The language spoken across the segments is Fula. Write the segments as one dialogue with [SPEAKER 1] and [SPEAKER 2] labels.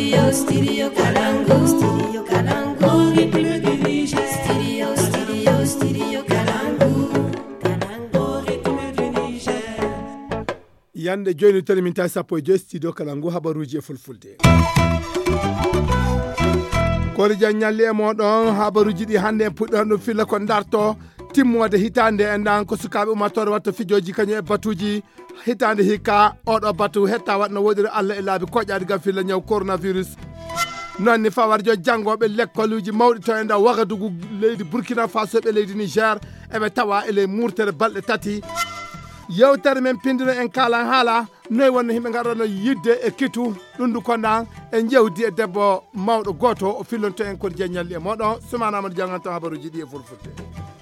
[SPEAKER 1] Studio Kalangu. Studio Kalangu. Ritme du Niger. Studio Kalangu. Kalangu. Ritme du Niger.
[SPEAKER 2] Yande joni teleminta sappo e Studio Kalangu habaruji e fulfulde. Kori janyalle e modon habaruji di hande puddo filla ko darto timmode hitande endan ko sukabe umatore watta fijoji kanyo e batuji hitande hika odo batu hetta wadno wodiri Allah e laabi kojaade gam filla nyaw coronavirus nonni fawarjo jangobe lekkoluji mawdi to enda wagadugu leydi Burkina Faso be leydi Niger e be tawa ele murtere balde tati yewtere men pindino en kala hala noy wonno himbe garono yidde e kitu dundu kondan en jewdi e debbo mawdo goto o fillonto en kon jenyalli e modon sumana amadou janganto habaruji di e fulfulde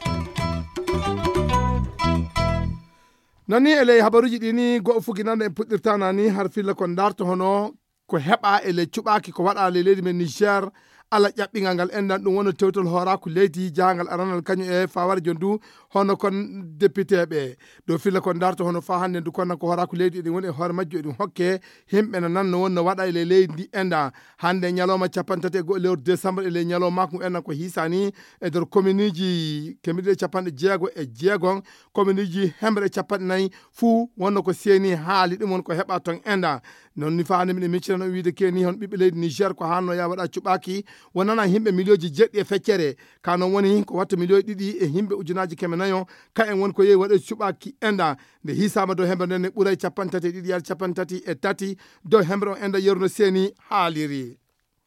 [SPEAKER 2] nani ele habaruji dini go fuginande en puddirtana ni har filla kon darto hono ko heba ele cubaki ko wada le leydi men Niger ala jabbingal ngal endan dum wono tewtol horaku leydi jangal aranal kanyu e fawar jondu hono kon député be do filla kon darto hono fa hande du kon ko horaku leydi di woni hor majjo dum hokke himbe nan no wonno wada le leydi enda hande nyaloma capantate go lewru décembre ele nyaloma ko endan ko hisani e der commune ji kemide capande jeego e jeegon commune ji hembre capande nay fu wonno ko seni haali dum won ko heba ton enda non ni faani min miccino wiide keni hon bibbe leydi Niger ko hanno ya wada cubaki wonana himbe milioji jeddi e feccere kano woni ko watta milioji didi e himbe ujunaji kemenayo ka en won ko yeyi wada cubaki enda de hisama do hembe nen buray capantati didi yar capantati e tati do hembe on enda yerno seni haaliri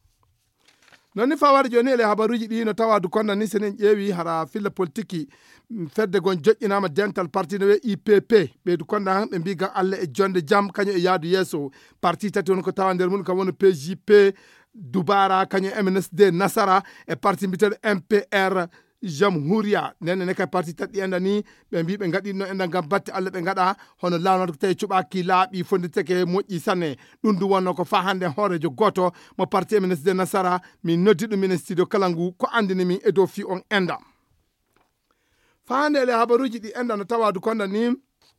[SPEAKER 2] nonni fawar joni ele habaruji di no tawadu konna ni senen ƴeewi hara filla politique fedde gon joƴƴinama dental parti no IPP ɓeydu konda han ɓe mbiga Allah e jonde jam kañum e yaadu yeeso parti tati won ko tawa nder mum kam woni PJP Dubara kañum MNSD Nasara e parti mbiteɗo MPR Jamhuriya nene ne kay parti tati enda ni ɓe mbi ɓe gaɗino enda gam batte Allah ɓe gaɗa hono lawnata ko tawi cuɓaki laaɓi fonditeke moƴƴi sanne ɗum du wonno ko fa hande hoorejo goto mo parti MNSD Nasara min noddi ɗum minen Studio Kalangu ko andini min e dow fi on enda fa hande ele habaruji ɗi enda no tawadu konda ni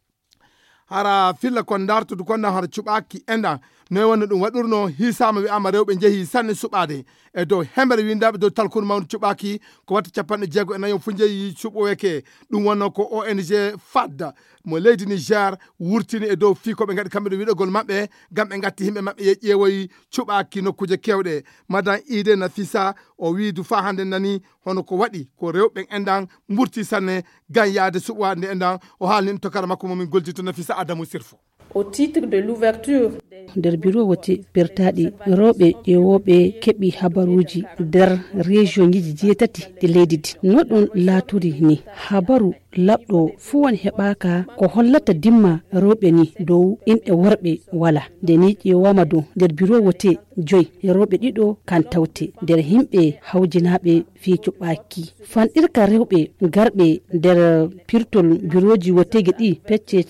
[SPEAKER 2] hara filla kon dartudu konda hara cuɓaki enda noy wonno ɗum waɗurno hisama wi'ama rewɓe jeehi sanne suɓade e dow hemere windaɓe dow talkuru mawdu cuɓaki ko watta capanɗe jeego e nayo fu jeeyi cuɓoyeke ɗum wonno ko ONG FAD mo leydi Niger wurtini e dow fi koɓe gaɗi kamɓe ɗo wiɗogol mabɓe gam ɓe gatti himɓe mabɓe ye ƴeewoyi cuɓaki nokkuje kewɗe madan Ide Nafisa o wiidu fa hande nani hono ko waɗi ko rewɓe endan murti sanne gam yaade suɓwade endan o haalni to kara makko momin goldito Nafisa Adamou Sirfo
[SPEAKER 3] au titre de l'ouverture nder bureau wote pertaɗi rewɓe ƴeewoɓe keɓi habaruji nder région ji jeetati ɗi leydi ndi no ɗum laaturi ni habaru labɗo fuu won heɓaka ko hollata dimma rewɓe ni dow inɗe worɓe wala nde ni ƴeewama dow nder bureau wote 5 rewɓe ɗiɗo kan tawte nder himɓe hawjinaɓe fi cuɓaki fanɗirka rewɓe garɓe nder pirtol bureau ji wotege ɗi pecce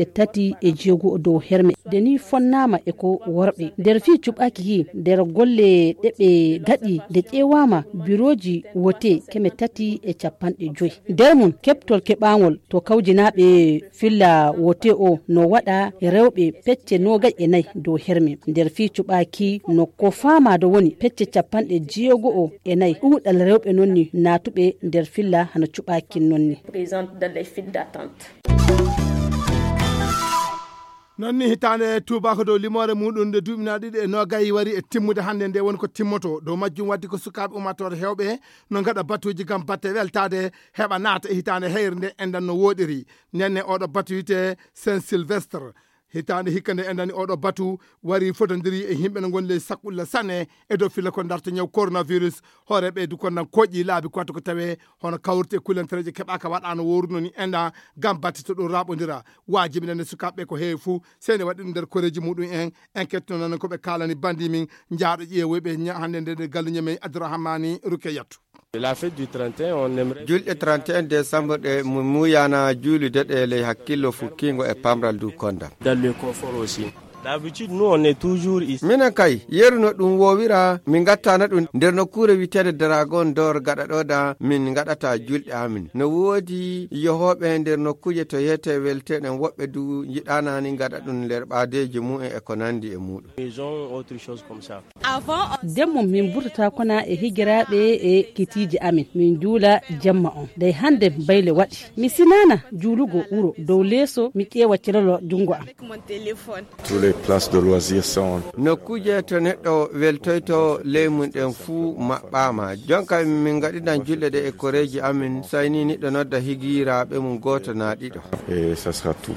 [SPEAKER 3] 36 dow herme nde ni fonnama e ko worɓe nder fi cuɓaki hi nder golle ɗeɓe gaɗi nde ƴeewama bureau ji wote 350 nder mum keptol keɓangol to kawjinaɓe filla wote o no waɗa rewɓe pecce 24 dow herme nder fi cuɓaki no ko famado woni pecce 64 ɗuɗal rewɓe nonni natuɓe nder filla hano cuɓaki nonni
[SPEAKER 2] nonni hitande tubako dow limore muɗum nde duɓina ɗiɗi e nogayi wari e timmude hande nde woni ko timmoto dow majjum waddi ko sukaɓe umatore hewɓe no gaɗa batuji gam batte weltade heɓa naata e hitande heyre nde endan no woɗiri nenne oɗo batu wite Saint Sylvestre hitande hikka nde endani oɗo batu wari fotodiri e himɓe no gonle sakkulla sanne e dow filla ko darto ñaw coronavirus hoore ɓeydu kon nan koƴƴi laabi koto ko tawe hono kawrte e kullantereje keɓaka waɗano woruno ni enda gam batte to ɗum raɓodira wajibi nande sukaɓe ko heewi fuu sene waɗi ɗum nder koreji muɗum en enquête no nan koɓe kalani bandi min jaaɗo ƴeewoyɓe hande nde galluñamen Abdourahmani Rukeyatu.
[SPEAKER 4] La fête du 31 on aimerait
[SPEAKER 5] julɗe 31 décembre ɗe muyana juulude ɗe ley hakkillo fukkingo e pamral du konda
[SPEAKER 4] dans le confort aussi. D'habitude, nous, on est toujours ici.
[SPEAKER 5] Mina kay yerno ɗum wowira min gattana ɗum nder nokkure witede Dragon d'Or gaɗa da min gaɗata julɗe amin no woodi yohoɓe nder nokkuje to yete welteɗen woɓɓe du yiɗanani gaɗa ɗum nder ɓaadeji mu'en e ko nandi e muɗum.
[SPEAKER 4] Ils ont autre chose comme ça.
[SPEAKER 3] demmo min ɓurtata kona e higiraɓe e kitiji amin min juula jamma on day hande bayle waɗi mi sinana juulugo ɓuuro dow leeso mi ƴeewa cilalo jungo am.
[SPEAKER 6] Tous les places de loisirs sont
[SPEAKER 5] nokkuje to neɗɗo weltoyto leymun ɗen fuu maɓɓama jonka min gaɗiɗan julɗe ɗe e koreji amin sayni niɗɗo nodda higiraɓe mum goto na ɗiɗo
[SPEAKER 6] et ça sera tout.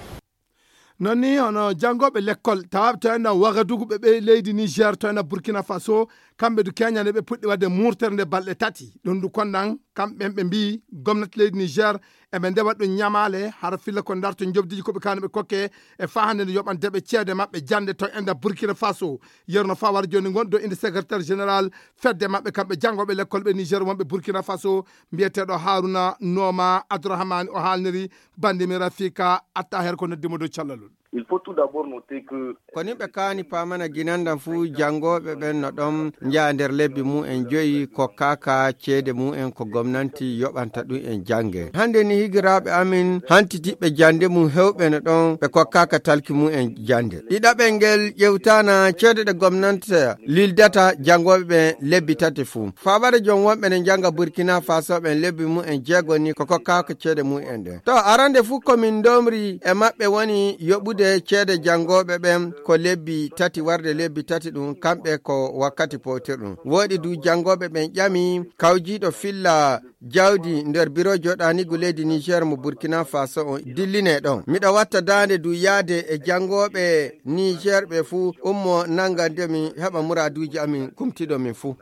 [SPEAKER 2] nonni hono jangoɓe l'école tawa to enna Wagadugu ɓe leydi Niger to enna Burkina Faso kamɓe du Kenya ne ɓe puɗɗi wadde murtere nde balɗe tati ɗum du konɗan kamɓe ɓe mbi gomnati leydi Niger eɓe ndewa ɗum ñamale har filla ko darto jobdiji koɓe kani ɓe kokke e fa hande nde yoɓanteɓe ceede maɓɓe jande to enda Burkina Faso yerno fa war joni gonɗo inde secrétaire général fedde maɓɓe kamɓe jangoɓe l'école ɓe Niger wonɓe Burkina Faso mbiyeteɗo Haruna Noma Abdourahmane o haalniri bandimi Rafika atta her ko noddimo dow callalol.
[SPEAKER 7] Il faut tout d'abord noter que
[SPEAKER 5] koni ɓe kaani pamana ginandan fuu jangoɓe ɓen no ɗon jaa nder lebbi mu'en joyi ko kaka ceede mu'en ko gomnanti yoɓanta ɗum en jange hande ni higiraɓe amin hantitiɓe jande mum hewɓe no ɗon ɓe kokkaka talki mu'en jande ɗiɗaɓel ngel ƴewtana ceede ɗe gomnati lildata jangoɓe ɓen lebbi tati fuu fabare jon wonɓe ne janga Burkina Faso ɓen lebbi mu'en jeegoni ni ko kokkaka ceede mu'en ɗen to arande fuu komin domri e maɓɓe woni yoɓude ceede jangoɓe ɓen ko lebbi tati warde lebbi tati ɗum kamɓe ko wakkati potirɗum woɗi du jangoɓe ɓen ƴami kawjiɗo filla jawdi nder biro joɗanigu leydi Niger mo Burkina Faso on dilline ɗon miɗa watta dande du yaade e jangoɓe Niger ɓe fuu ummo nangande mi heɓa muraduji amin kumtiɗo min fuu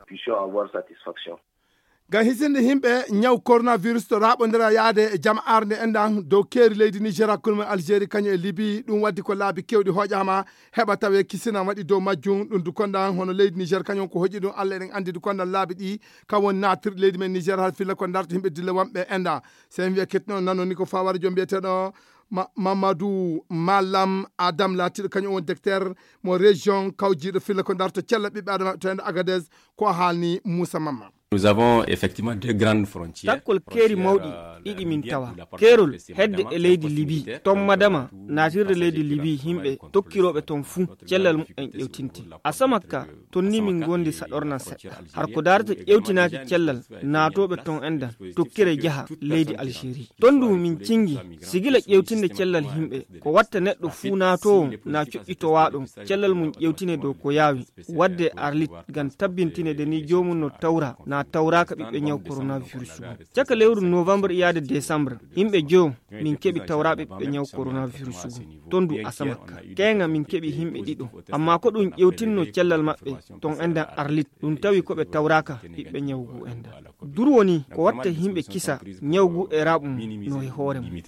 [SPEAKER 2] ga hisinde himɓe ñaw coronavirus to raɓodira yaade e jaam arde endan dow keeri leydi Niger hakkude Algérie kañum e Libye ɗum waddi ko laabi kewɗi hoƴama heɓa tawe kisina waɗi dow majjum ɗum du kondan hono leydi Niger kañum ko hoƴi ɗum Allah eɗen andi du kondan laabi ɗi kam woni natirɗe leydi men Niger har filla ko darto himɓe dilla wonɓe enda sen wiya kettino nanoni ko fawara joom mbiyeteɗo Mamadou Malam Adam latiɗo kañum on docteur mo région kawjiɗo filla ko darto cella ɓiɓɓe adama to ende Agadez ko haalni Moussa Mamma.
[SPEAKER 8] Nous avons effectivement deux grandes frontières.
[SPEAKER 9] Takkol keeri mawɗi ɗiɗi min tawa. Keerol hedde e leydi Libye. Ton madama natirde leydi Libye himɓe tokkiroɓe ton fuu cellal mumen ƴewtinti. Asamakka ton ni min gondi saɗorna seɗɗa. Har ko darata ƴewtinaki cellal naatoɓe ton endan tokkire jaha leydi Algérie. Ton du min cingi sigila ƴewtinde cellal himɓe ko watta neɗɗo fuu naatowo na coƴƴitowa ɗum cellal mum ƴewtine dow ko yaawi wadde arlit gam tabbintine de ni jomum no tawra na tawraka ɓiɓɓe ñaw coronavirus caka lewru novembre iyade décembre yimɓe jo min keɓi tawraɓe ɓiɓɓe ñaw coronavirus ton du asamakka kenga min keɓi himɓe ɗiɗo amma ko ɗum ƴewtinno cellal maɓɓe ton endan arlit ɗum tawi koɓe tawraka ɓiɓɓe ñawgu enda dur woni ko watta himɓe kisa ñawgu e raɓum no e hoore mum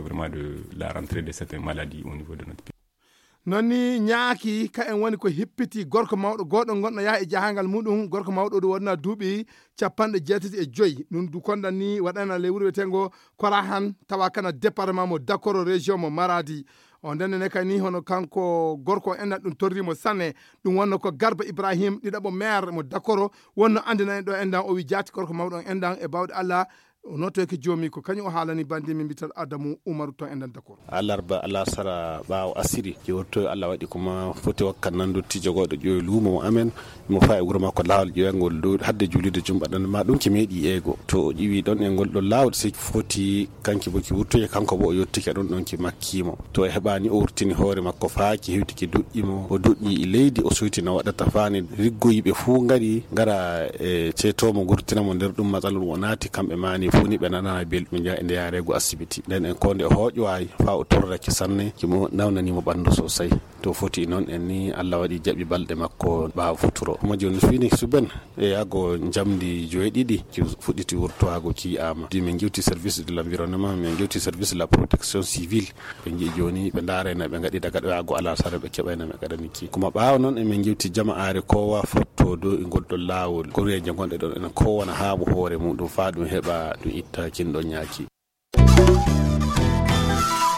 [SPEAKER 2] nonni ñaaki ka en woni ko hippiti gorko mawɗo goɗo gonɗo yaha e jahangal muɗum gorko mawɗo ɗo wonna duuɓi 75 ɗum du kondan ni waɗana lewru wetengo kora han tawa kana département mo Dakoro région mo Maradi on ndenne kay ni hono kanko gorko en ɗum torrimo sanne ɗum wonno ko Garba Ibrahim ɗiɗaɓo maire mo Dakoro wonno andina en ɗo endan o wi jaati gorko mawɗo endan e bawɗe Allah noto ke jomi ko kañum o haalani bandi min bital Adamu Umaru to endan Dakor
[SPEAKER 10] alarba ala sara bawo asiri jewto Allah wadi kuma foti wakkan nan dotti jogodo joyi lumo amen mo fa e wuro makko lawol jewengol do hadde julide jumba dan ma dum ki medi ego to jiwi don e gol do lawol se foti kanki boki wurto e kanko bo o yottike don ki makkimo to e hebani o wurtini hoore makko faaki hewtiki duddimo o duddi leydi o suyti na wadata faani riggoyibe fu ngari ngara e cetomo gurtina mo der dum matsalul wonati kambe mani funi be nana belɗum ja ende yarego asibiti den en konde hoƴo ay fa o torrake sanne kimo nawnani mo bandu sosai to foti non en ni Allah wadi jabi balde makko ba futuro mo joni fini suben e yago jamdi joyedidi ki fuditi wurto hago ki ama di men giwti service de l'environnement men giwti service de la protection civile be ngi joni be ndare na be ngadi daga do yago ala sare be kebayna me gadaniki kuma baaw non e men giwti jama'are kowa fotto do e goddo lawol ko reje gonde do en ko wona haabu hoore mudum fa dum heba dum itta kin do nyaaki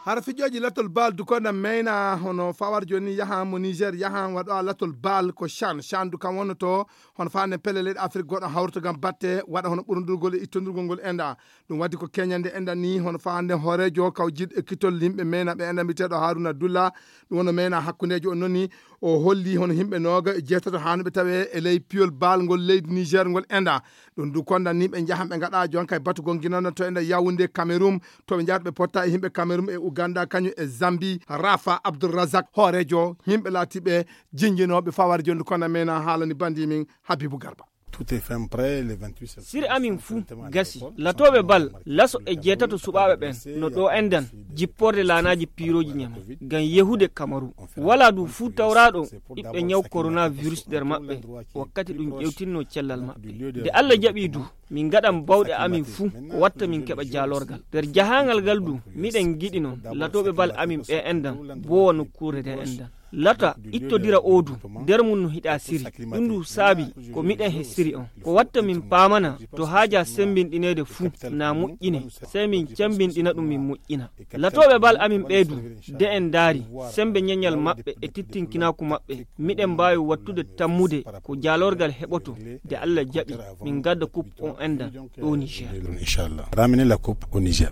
[SPEAKER 2] har fijoji latol bal dukonda meyna hono fawar joni yaha mo Niger yaha wado latol bal ko chan du kam wonoto hono faane pelele Afrique godo hawrto gam batte wada hono burundurgol ittondurgol gol enda dum waddi ko kenyande enda ni hono faande horejo kawjid ekitol limbe meyna be enda mitedo Haruna Dulla dum wono meyna hakkundejo on noni o holli hono himbe noga jeetato hanube tawe e ley piol bal gol leydi Niger gol enda dum du konda ni be jaham be ngada jonka batugol ginano to enda Yaoundé Cameroun to be jaatbe potta e himbe Cameroun e Uganda kanyu e Zambie Rafa Abdulrazak horejo himbe latibe jinjinobe fawar jondu konda mena halani bandi min Habibou Garba.
[SPEAKER 11] Tout est fin prêt le 28 septembre.
[SPEAKER 9] Sir amin fu gasi latobe bal laso e jetato subabe ben no do endan jipporde lanaji piroji nyama gan yehude Kamaru wala du fu tawrado ibbe nyaw coronavirus der mabbe wakkati dum jewtinno cellal mabbe de Allah jabi du min gadam bawde amin fu watta min keba jalorgal der jahangal galdu miden gidi non latobe bal amin be endan bo no kurede endan lata ittodira odu der mun no hida siri dundu sabi ko miden he siri on ko watta min pamana to haja sembindinede fu na mu'ine sai min cembindina dum min mu'ina latobe bal amin beedu de en dari sembe nyanyal mabbe e tittinkina ku mabbe miden bawi wattude tammude ko jalorgal heboto de Allah jabi min gadda coupe on enda do Niger
[SPEAKER 11] inchallah ramener la coupe au Niger.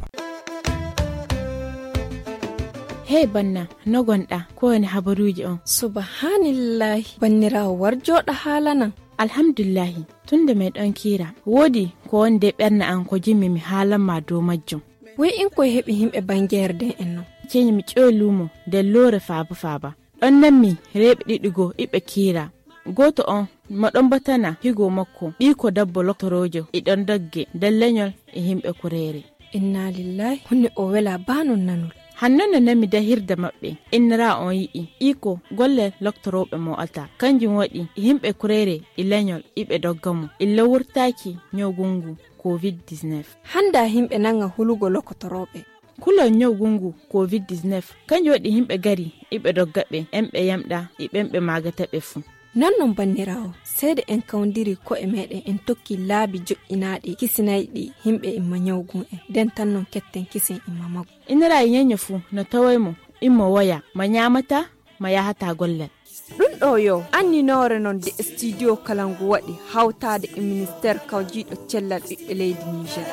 [SPEAKER 12] Hey banna no gonɗa ko woni habaruji on.
[SPEAKER 13] Subhanallahi bannirawo warjoɗo haala nan.
[SPEAKER 12] Alhamdulillahi tunda mai ɗon kira wodi ko wonde ɓerna an ko jimmi mi haalan ma dow majjum.
[SPEAKER 13] Wai in ko heɓi himɓe bangerde en no.
[SPEAKER 12] Keñi mi ƴolumo nder loore faaba ɗon nammi reɓe ɗiɗigo iɓe kira goto on moɗon batana higo makko ɓiko dabbo loktorojo iɗon dogge nder leñol e himɓe kurere.
[SPEAKER 13] Inna lillahi hunde o wela banon nanol.
[SPEAKER 12] Hannone nami da hirda maɓɓe innira on yi'i iko golle loktoroɓe mo alta kanjum waɗi himɓe kurere e leñol iɓe doggamo illa wurtaki nyogungu covid-19
[SPEAKER 13] handa himɓe nanga hulugo lokotoroɓe
[SPEAKER 12] kulo nyogungu covid-19 kanjum waɗi himɓe gari iɓe doggaɓe emɓe yamɗa e ɓemɓe magataɓe fu
[SPEAKER 13] non non bannirawo seede en kawdiri ko e meɗen en tokki laabi joƴƴinaɗi kisinayɗi himɓe imma nyawgun en den tan non ketten kisin imma mago
[SPEAKER 12] inira yenyo fu no tawaymo immo waya ma nyamata ma yahata gollal
[SPEAKER 13] ɗum ɗo yo anninore non de studio kalangu waɗi hawtade e ministére kawjiɗo cellal ɓiɓɓe leydi Niger.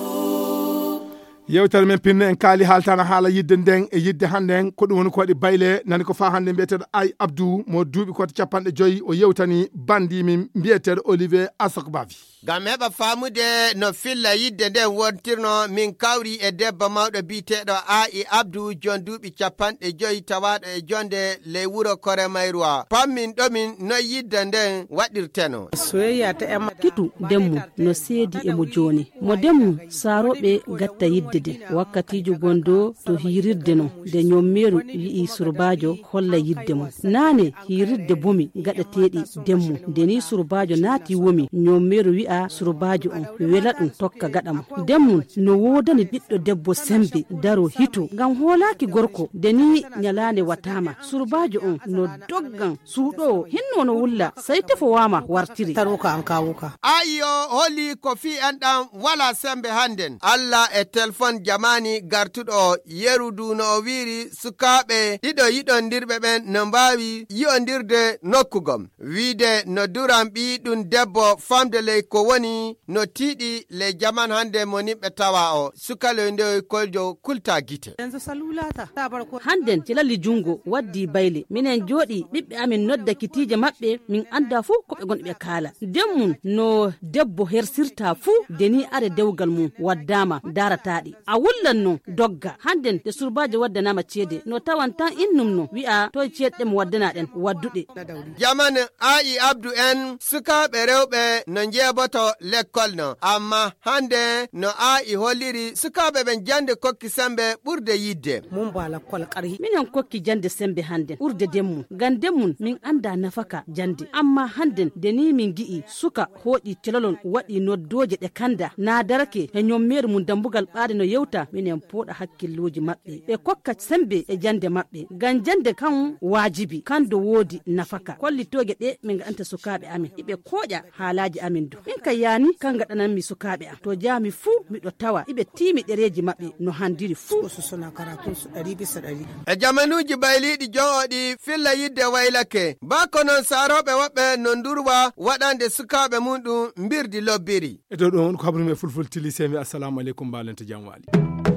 [SPEAKER 2] Yewtere men pinne en kaali haaltana haala yidde nden e yidde hande ko ɗum woni ko waɗi bayle nani ko fa hande mbiyeteɗo Ay Abdou mo duuɓi koto 50 o yewtani bandi min mbiyeteɗo Olivier Asokbavi.
[SPEAKER 5] Gam heɓa famude no filla yidde nden wontirno min kawri e debbo mawɗo biteɗo Ay Abdou jon duuɓi 50 tawaɗo e jonde ley wuro Kore Mayruwa pammin ɗomin no yidde nden waɗirteno
[SPEAKER 3] soyayya ta emma kitu demmu no seedi e mo joni mo demmu saroɓe gatta yidde de wakkatijo gondo to hirirde no de nyommeru wi'i surbajo holla yidde mo nane hirirde bomi gaɗateɗi demmu deni surbajo naati womi nyommeru wi'a surbajo on wela ɗum tokka gaɗamo demmu no wodani ɓiɗɗo debbo sembe daro hito ngam holaki gorko deni nyalande watama surbajo on no doggan suuɗo hinno no wulla sai tefo wama wartiri taruka an kawuka
[SPEAKER 5] ayo holi ko fi en ɗam wala sembe handen Allah e telefon jamani gartuɗo yerudu no o wiri sukaɓe ɗiɗo yiɗondirɓe ɓen no mbawi yi'ondirde nokkugom wiide no duran ɓi ɗum debbo famde ley ko woni no tiiɗi ley jaman hande mo nimɓe tawa o sukaloy nde koljo kulta gite
[SPEAKER 3] handen cilali jungo waddi bayle minen jooɗi ɓiɓɓe amin nodda kitije maɓɓe min anda fuu koɓe gonɓe ɓe kaala demmun no debbo hersirta fuu deni are dewgal mum waddama darataɗi a wullan no dogga handen de surbajo waddanama ceede no tawan tan innum no wi'a to ceedɗe mo waddanaɗen wadduɗe
[SPEAKER 5] jamane Ay Abdou en sukaɓe rewɓe no jeeboto l'école no amma hande no Ay holliri sukaɓe ɓen jande kokki sembe ɓurde yidde
[SPEAKER 3] mum bala kol qarhi minen kokki jande sembe handen urde demmu gan demmun min anda nafaka jande amma handen deni min gi'i suka hoɗi telalol waɗi noddoje ɗe kanda na darake e nyommeru mum dambugal ɓaade no no yewta minen poɗa hakkilloji maɓɓe ɓe kokka sembe e jande maɓɓe ngam jande kan wajibi kan do wodi nafaka kollitoje ɗe min gaɗanta sukaɓe amin iɓe koƴa haalaji amin du min kay yani kan gaɗananmi sukaɓe am to jami fuu miɗo tawa iɓe timi ɗereji maɓɓe no handiri fuu
[SPEAKER 14] suna karatu su 100%.
[SPEAKER 5] e jamanuji bayliɗi joɗi filla yidde waylake bako non saroɓe woɓɓe no durwa waɗande sukaɓe muɗum birdi lobbiri
[SPEAKER 2] e dow ɗon ko habrumi e fulful tili semi assalamu aleykum mbalente jam waali